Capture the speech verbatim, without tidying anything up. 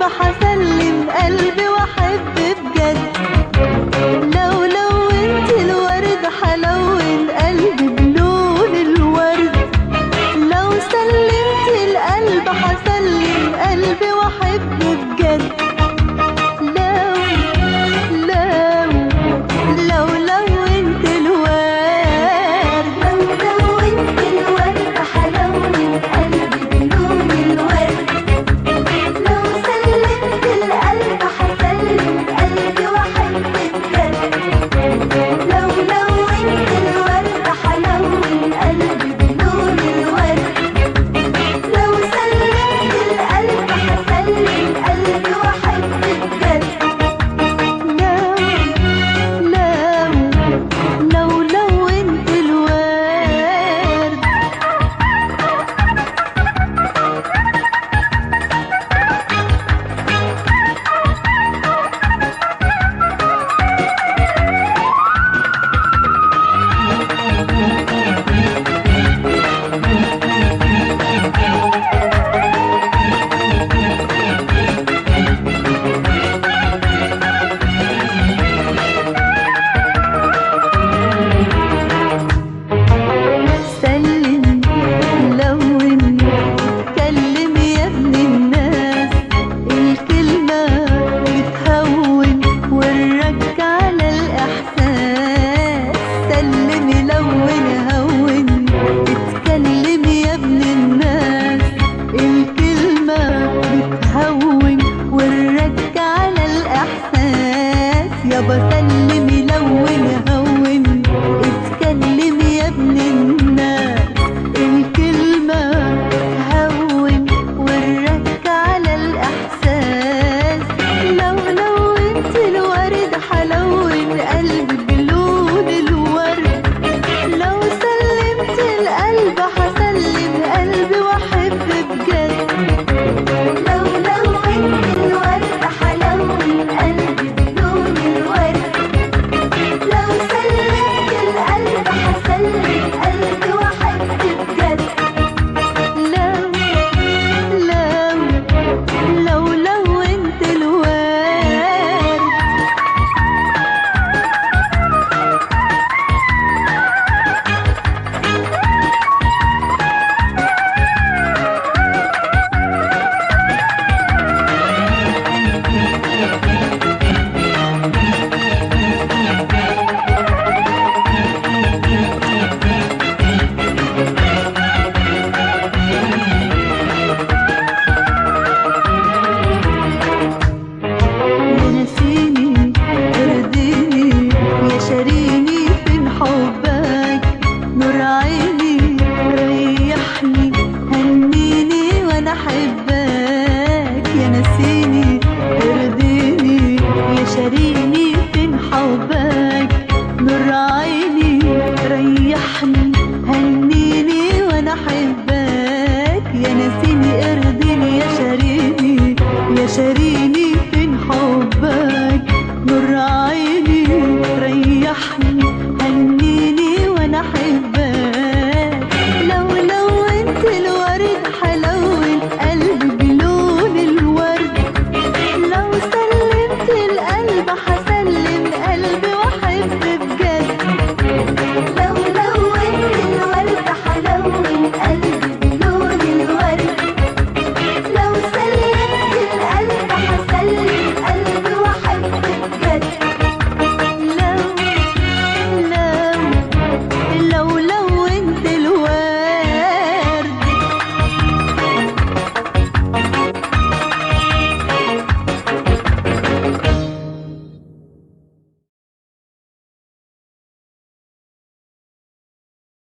القلب حسلم قلبي واحب بجد. لو لونت الورد حلون قلبي بلون الورد. لو سلمت القلب حسلم قلبي واحب بجد. لو لو لو لونت الورد لو لونت الورد حلون قلبي بلون الورد. لو سلمت القلب حسلم قلبي واحب بجد. لو لونت الورد حلون قلبي بلون الورد. لو سلمت القلب حسلم قلبي واحب بجد. لو لو لو لونت الورد. سلم لون اتكلم يا ابن الناس. الكلمة بتهون ورك على الإحساس. سلم لون هون اتكلم يا ابن الناس. الكلمة بتهون ورك على الإحساس. يابا سلم لون هون اتكلم يا ابن الناس. الكلمة هون ورك على الإحساس. لو لونت الورد حلون قلبي بلون الورد. لو سلمت القلب حسلم قلبي واحب بجد. لو لونت الورد حلون قلبي بلون الورد. لو سلمت القلب حسلم قلبي واحب بجد. لو لو لو لونت الورد. يا نسيني ارضيني يا شاريني فين حبك. نور عيني ريحني هنيني وانا احبك. يا نسيني ارضيني يا شاريني فين حبك. نور عيني ريحني هنيني وانا احبك. يا نسيني ارضيني يا شاريني يا شاريني فين حبك. نور عيني